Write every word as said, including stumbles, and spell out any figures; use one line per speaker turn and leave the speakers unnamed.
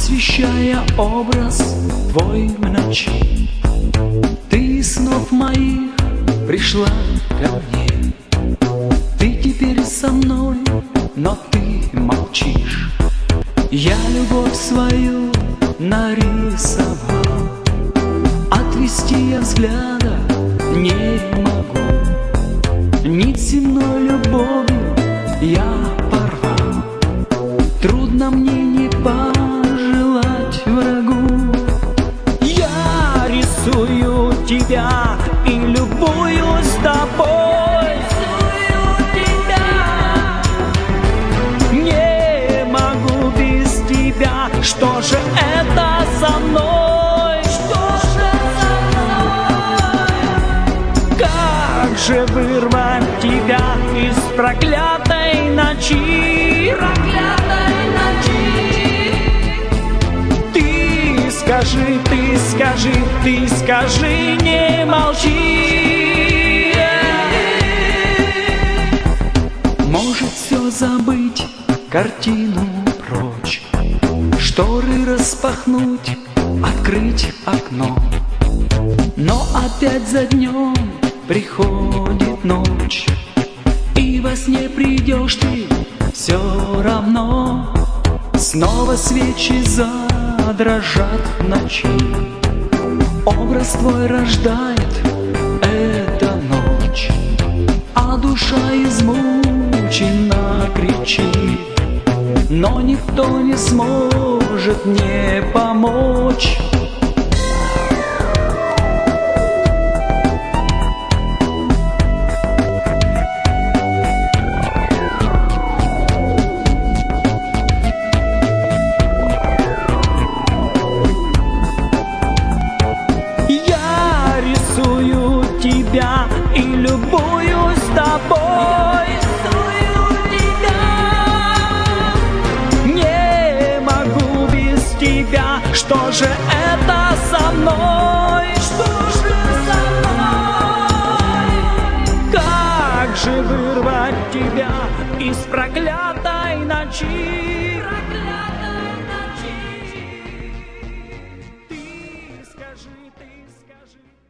освещая образ твой в ночи. Ты из снов моих пришла ко мне. Ты теперь со мной, но ты молчишь. Я любовь свою нарисовал, отвести я взгляда не могу. Нить земной любовью я порвал, трудно мне не пожелать врагу. Я рисую тебя и любуюсь тобой, рисую тебя. Не могу без тебя, что же это со мной? Что же со мной? Как же вырвать тебя из проклятой ночи? Проклятой ночи. Ты скажи, ты скажи, ты скажи, не молчи. Может все забыть, картину прочь, шторы распахнуть, открыть окно. Но опять за днем приходит ночь, и во сне придешь ты все равно. Снова свечи задрожат в ночи, образ твой рождает эта ночь, а душа измучена кричит, но никто не сможет мне помочь. Я рисую тебя и любуюсь тобой, рисую тебя. Не могу без тебя, что же это со мной? Что же со мной? Как же вырвать тебя из проклятой ночи? Проклятой ночи. Ты скажи, ты скажи.